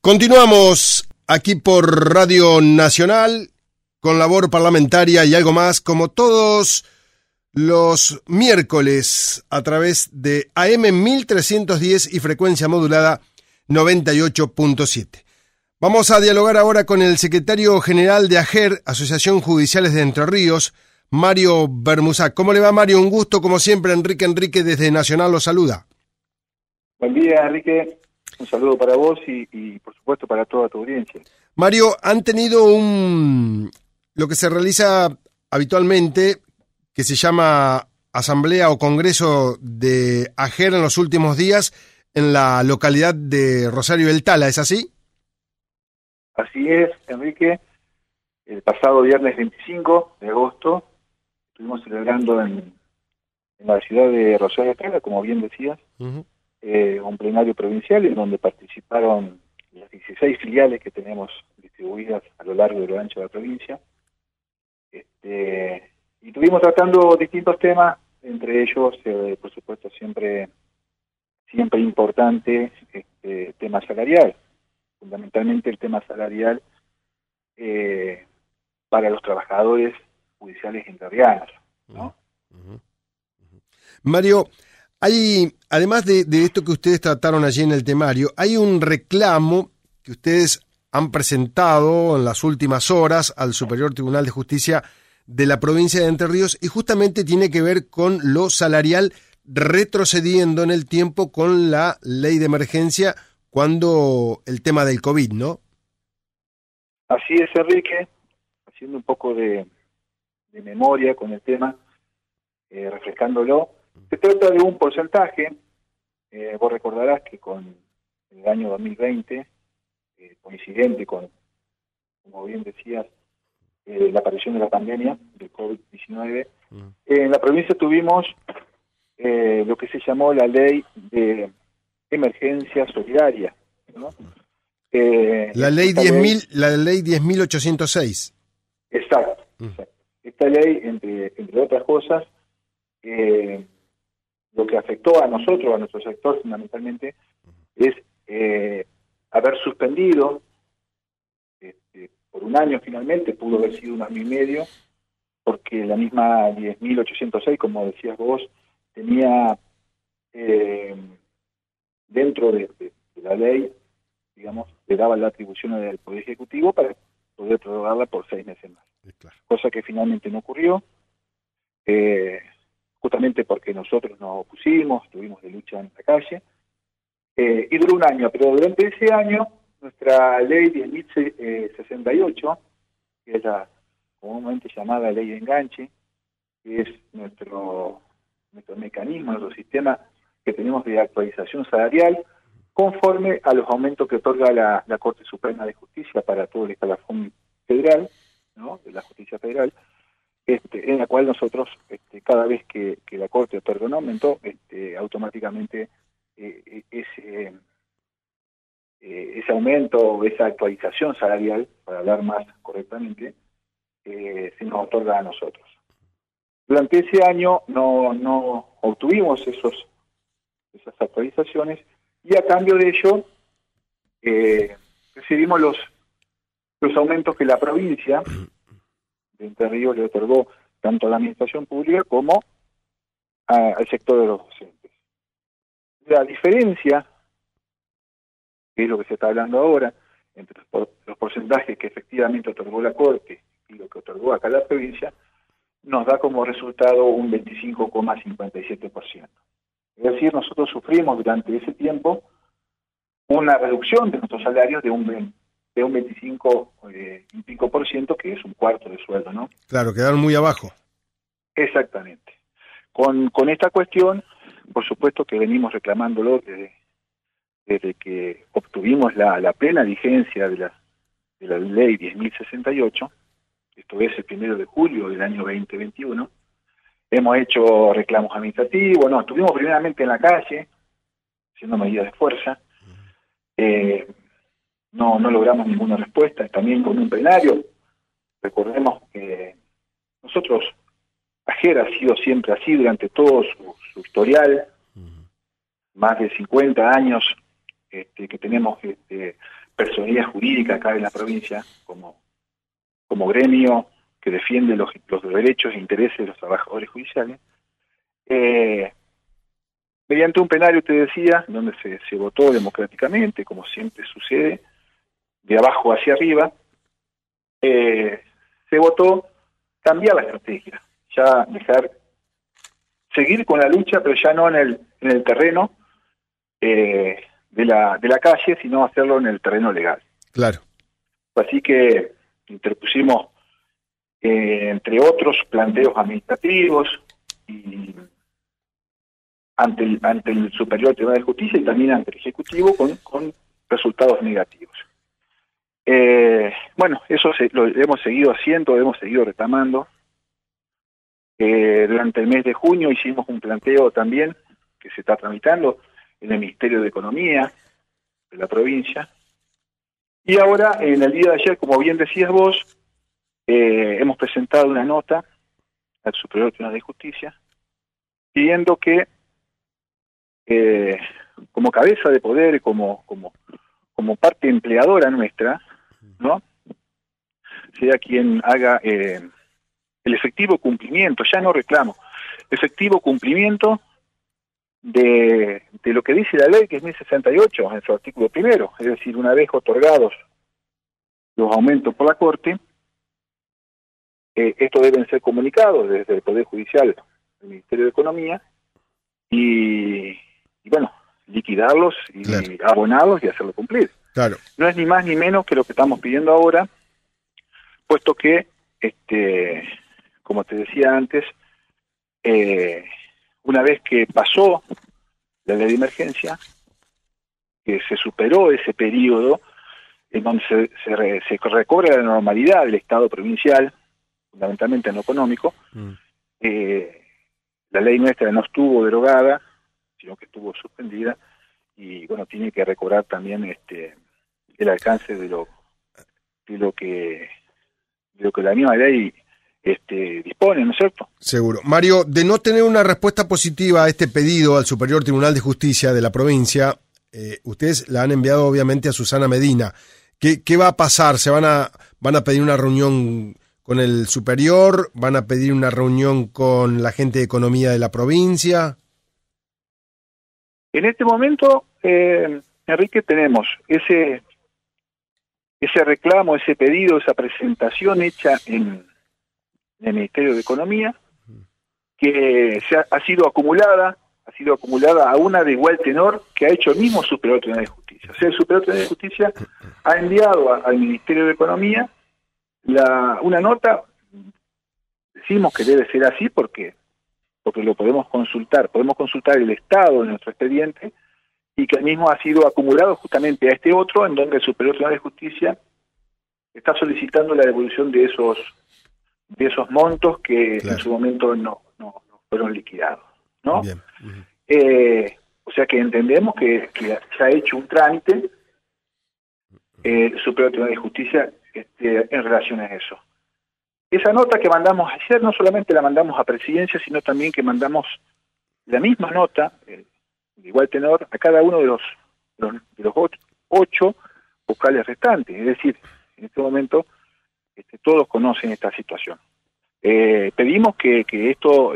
Continuamos aquí por Radio Nacional con labor parlamentaria y algo más, como todos los miércoles a través de AM 1310 y frecuencia modulada 98.7. Vamos a dialogar ahora con el secretario general de AGER, Asociación Judiciales de Entre Ríos, Mario Bermuzak. ¿Cómo le va, Mario? Un gusto, como siempre. Enrique desde Nacional lo saluda. Buen día, Enrique. Un saludo para vos y por supuesto para toda tu audiencia. Mario, han tenido lo que se realiza habitualmente, que se llama Asamblea o Congreso de AGER en los últimos días en la localidad de Rosario del Tala, ¿es así? Así es, Enrique. El pasado viernes 25 de agosto estuvimos celebrando en la ciudad de Rosario del Tala, como bien decías, un plenario provincial en donde participaron las 16 filiales que tenemos distribuidas a lo largo y lo ancho de la provincia. Y estuvimos tratando distintos temas, entre ellos, por supuesto, siempre importante, tema salarial, fundamentalmente el tema salarial para los trabajadores judiciales entrerrianos, ¿no? Mario, hay, además de esto que ustedes trataron allí en el temario, hay un reclamo que ustedes han presentado en las últimas horas al Superior Tribunal de Justicia de la provincia de Entre Ríos y justamente tiene que ver con lo salarial retrocediendo en el tiempo con la ley de emergencia cuando el tema del COVID, ¿no? Así es, Enrique, haciendo un poco de memoria con el tema, refrescándolo. Se trata de un porcentaje, vos recordarás que con el año 2020, coincidente con, como bien decías, la aparición de la pandemia del COVID-19, en la provincia tuvimos lo que se llamó la ley de emergencia solidaria, ¿no? La ley 10.806. Exacto, exacto. Esta ley, entre otras cosas, lo que afectó a nosotros, a nuestro sector fundamentalmente, es haber suspendido por un año finalmente, pudo haber sido un año y medio, porque la misma 10.806, como decías vos, tenía dentro de la ley, digamos, le daba la atribución al Poder Ejecutivo para poder prorrogarla por 6 meses más. Claro. Cosa que finalmente no ocurrió, justamente porque nosotros nos opusimos, estuvimos de lucha en la calle, y duró un año, pero durante ese año nuestra ley 10.068, que es la comúnmente llamada ley de enganche, que es nuestro mecanismo, nuestro sistema que tenemos de actualización salarial, conforme a los aumentos que otorga la Corte Suprema de Justicia para todo el escalafón federal, ¿no?, de la justicia federal, en la cual nosotros, cada vez que la Corte otorga un aumento, automáticamente ese aumento, esa actualización salarial, para hablar más correctamente, se nos otorga a nosotros. Durante ese año no obtuvimos esas actualizaciones y a cambio de ello recibimos los aumentos que la provincia de Entre Ríos le otorgó tanto a la administración pública como al sector de los docentes. La diferencia, que es lo que se está hablando ahora, entre los porcentajes que efectivamente otorgó la Corte y lo que otorgó acá la provincia, nos da como resultado un 25,57%. Es decir, nosotros sufrimos durante ese tiempo una reducción de nuestros salarios de un 25%, que es un cuarto de sueldo, ¿no? Claro, quedaron muy abajo. Exactamente. Con esta cuestión, por supuesto que venimos reclamándolo desde que obtuvimos la plena vigencia de la ley 10.068, esto es el 1 de julio del año 2021. Hemos hecho reclamos administrativos, estuvimos primeramente en la calle, haciendo medidas de fuerza, no logramos ninguna respuesta, también con un plenario. Recordemos que nosotros, AGER ha sido siempre así durante todo su historial, más de 50 años que tenemos personalidad jurídica acá en la provincia, como gremio que defiende los derechos e intereses de los trabajadores judiciales, mediante un plenario, te decía, donde se votó democráticamente, como siempre sucede, de abajo hacia arriba, se votó cambiar la estrategia, ya seguir con la lucha, pero ya no en el terreno de la calle, sino hacerlo en el terreno legal. Claro. Así que interpusimos, entre otros, planteos administrativos y ante el Superior Tribunal de Justicia y también ante el Ejecutivo con resultados negativos. Bueno, eso lo hemos seguido haciendo, hemos seguido reclamando. Durante el mes de junio hicimos un planteo también que se está tramitando en el Ministerio de Economía de la provincia. Y ahora, en el día de ayer, como bien decías vos, hemos presentado una nota al Superior Tribunal de Justicia pidiendo que, como cabeza de poder, como parte empleadora nuestra, ¿no?, sea quien haga el efectivo cumplimiento, ya no reclamo, efectivo cumplimiento de lo que dice la ley, que es 1068, en su artículo primero, es decir, una vez otorgados los aumentos por la Corte, estos deben ser comunicados desde el Poder Judicial al Ministerio de Economía y bueno, liquidarlos y claro, abonarlos y hacerlo cumplir. Claro. No es ni más ni menos que lo que estamos pidiendo ahora, puesto que, como te decía antes, una vez que pasó la ley de emergencia, que se superó ese periodo en donde se recobra la normalidad del Estado provincial, fundamentalmente en lo económico, la ley nuestra no estuvo derogada, sino que estuvo suspendida, y bueno, tiene que recobrar también el alcance de lo que la misma ley dispone, ¿no es cierto? Seguro. Mario, de no tener una respuesta positiva a este pedido al Superior Tribunal de Justicia de la provincia, ustedes la han enviado obviamente a Susana Medina. ¿Qué va a pasar? ¿Van a pedir una reunión con el superior? ¿Van a pedir una reunión con la gente de economía de la provincia? En este momento, Enrique, tenemos ese reclamo, ese pedido, esa presentación hecha en el Ministerio de Economía, que ha sido acumulada a una de igual tenor que ha hecho el mismo Superior Tribunal de Justicia. O sea, el Superior Tribunal de Justicia ha enviado al Ministerio de Economía una nota. Decimos que debe ser así porque lo podemos consultar el estado de nuestro expediente, y que el mismo ha sido acumulado justamente a este otro, en donde el Superior Tribunal de Justicia está solicitando la devolución de esos montos que claro, en su momento no fueron liquidados, ¿no? Bien. O sea que entendemos que se ha hecho un trámite el Superior Tribunal de Justicia en relación a eso. Esa nota que mandamos ayer no solamente la mandamos a Presidencia, sino también que mandamos la misma nota, de igual tenor, a cada uno de los 8 vocales restantes. Es decir, en este momento todos conocen esta situación. Pedimos que esto,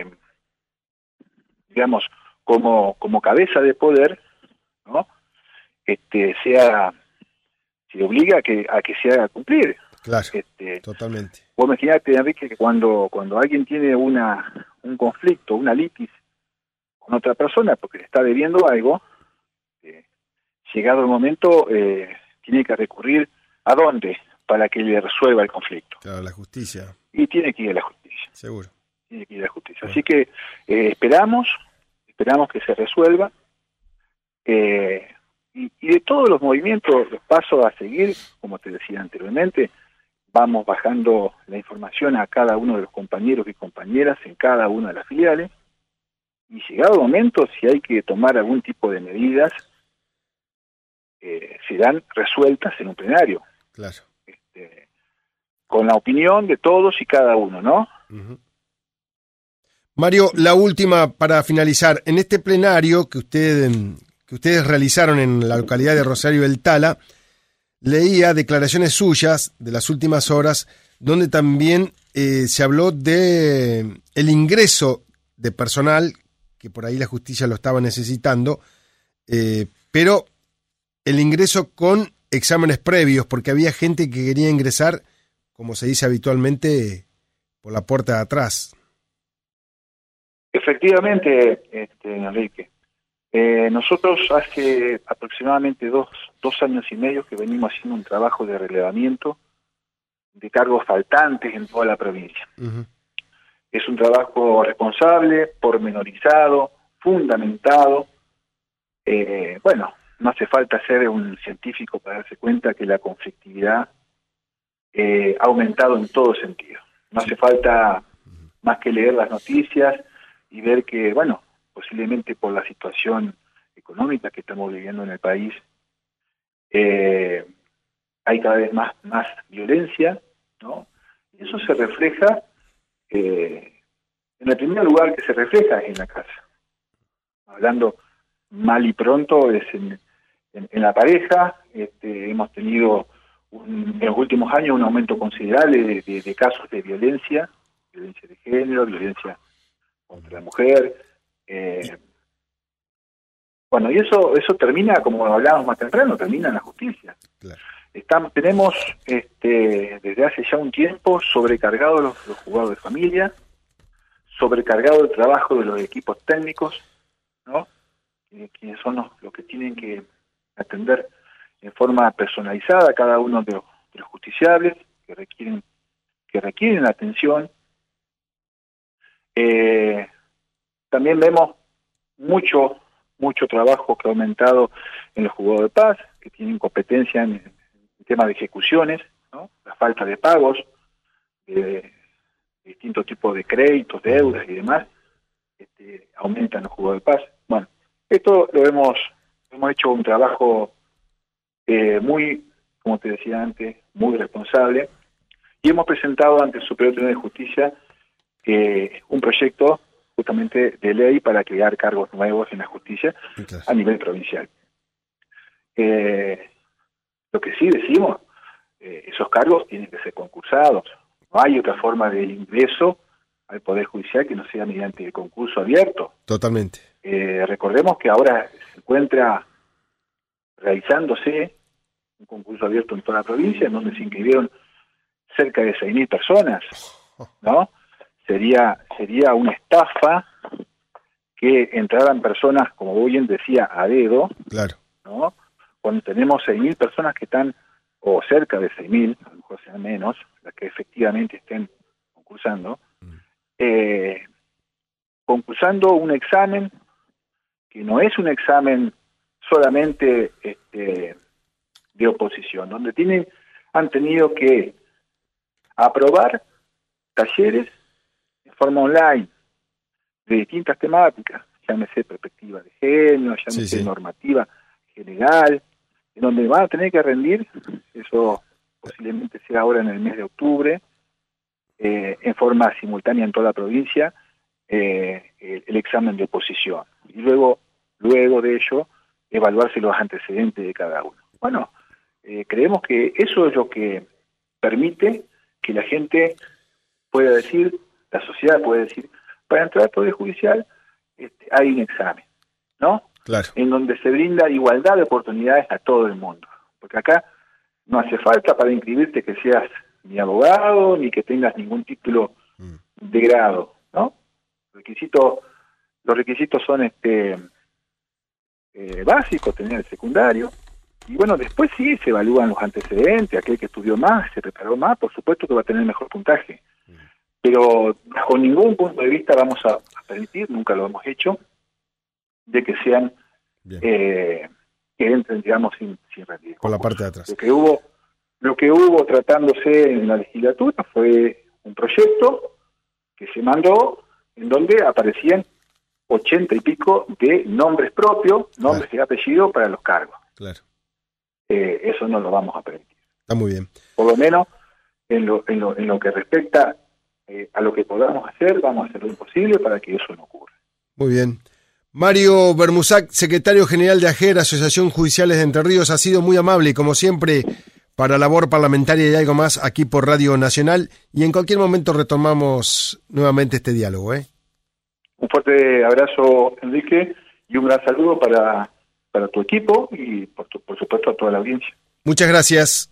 digamos, como cabeza de poder, ¿no?, se obliga a que se haga cumplir. Claro, totalmente. Vos imaginate, Enrique, que cuando alguien tiene un conflicto, una litis con otra persona porque le está debiendo algo, llegado el momento, tiene que recurrir ¿a dónde? Para que le resuelva el conflicto. Claro, la justicia. Y tiene que ir a la justicia. Seguro. Tiene que ir a la justicia. Así que esperamos que se resuelva. Y de todos los movimientos, los pasos a seguir, como te decía anteriormente, vamos bajando la información a cada uno de los compañeros y compañeras en cada una de las filiales, y llegado el momento, si hay que tomar algún tipo de medidas, serán resueltas en un plenario. Claro. Con la opinión de todos y cada uno, ¿no? Uh-huh. Mario, la última para finalizar. En este plenario que ustedes realizaron en la localidad de Rosario del Tala, leía declaraciones suyas de las últimas horas, donde también se habló de el ingreso de personal, que por ahí la justicia lo estaba necesitando, pero el ingreso con exámenes previos, porque había gente que quería ingresar, como se dice habitualmente, por la puerta de atrás. Efectivamente, Enrique. Nosotros hace aproximadamente dos años y medio que venimos haciendo un trabajo de relevamiento de cargos faltantes en toda la provincia. Uh-huh. Es un trabajo responsable, pormenorizado, fundamentado. Bueno, no hace falta ser un científico para darse cuenta que la conflictividad ha aumentado en todo sentido. No hace falta más que leer las noticias y ver que, bueno, posiblemente por la situación económica que estamos viviendo en el país, hay cada vez más violencia, ¿no? Y eso se refleja, en el primer lugar que se refleja es en la casa. Hablando mal y pronto es en la pareja. Hemos tenido en los últimos años un aumento considerable de casos de violencia de género, violencia contra la mujer. Bueno, y eso termina, como hablábamos más temprano, termina en la justicia. Claro. Tenemos desde hace ya un tiempo sobrecargados los juzgados de familia, sobrecargado el trabajo de los equipos técnicos, ¿no? Quienes son los que tienen que atender en forma personalizada a cada uno de los justiciables que requieren atención. También vemos mucho trabajo que ha aumentado en los juzgados de paz, que tienen competencia en temas de ejecuciones, ¿no? La falta de pagos, de distintos tipos de créditos, deudas y demás, aumentan los juzgados de paz. Bueno, esto hemos hecho un trabajo muy, como te decía antes, muy responsable, y hemos presentado ante el Superior Tribunal de Justicia un proyecto justamente de ley para crear cargos nuevos en la justicia a nivel provincial. Lo que sí decimos, esos cargos tienen que ser concursados. No hay otra forma de ingreso al Poder Judicial que no sea mediante el concurso abierto. Totalmente. Recordemos que ahora se encuentra realizándose un concurso abierto en toda la provincia, en donde se inscribieron cerca de 6.000 personas, ¿no? Sería una estafa que entraran personas, como bien decía, a dedo, claro, ¿no? Cuando tenemos 6.000 personas que están, o cerca de 6.000, a lo mejor sean menos, las que efectivamente estén concursando, concursando un examen que no es un examen solamente de oposición, donde han tenido que aprobar talleres en forma online de distintas temáticas, llámese perspectiva de género, llámese normativa general, en donde van a tener que rendir, eso posiblemente sea ahora en el mes de octubre, en forma simultánea en toda la provincia, el examen de oposición. Y luego de ello, evaluarse los antecedentes de cada uno. Bueno, creemos que eso es lo que permite que la gente pueda decir, la sociedad puede decir, para entrar al Poder Judicial hay un examen, ¿no? Claro. En donde se brinda igualdad de oportunidades a todo el mundo. Porque acá no hace falta para inscribirte que seas ni abogado, ni que tengas ningún título de grado, ¿no? Los requisitos son básicos, tener el secundario. Y bueno, después sí se evalúan los antecedentes, aquel que estudió más, se preparó más, por supuesto que va a tener mejor puntaje. Pero bajo ningún punto de vista vamos a permitir, nunca lo hemos hecho, de que sean, que entren, digamos, sin rendir. Por la parte de atrás. Lo que hubo tratándose en la legislatura fue un proyecto que se mandó en donde aparecían 80 y pico de nombres propios, nombres y apellidos para los cargos. Claro. Eso no lo vamos a permitir. Está muy bien. Por lo menos en lo que respecta a lo que podamos hacer, vamos a hacer lo imposible para que eso no ocurra. Muy bien. Mario Bermusac, secretario general de AJER, Asociación Judiciales de Entre Ríos, ha sido muy amable y como siempre para Labor Parlamentaria y Algo Más aquí por Radio Nacional, y en cualquier momento retomamos nuevamente este diálogo. Un fuerte abrazo, Enrique, y un gran saludo para tu equipo y por supuesto a toda la audiencia. Muchas gracias.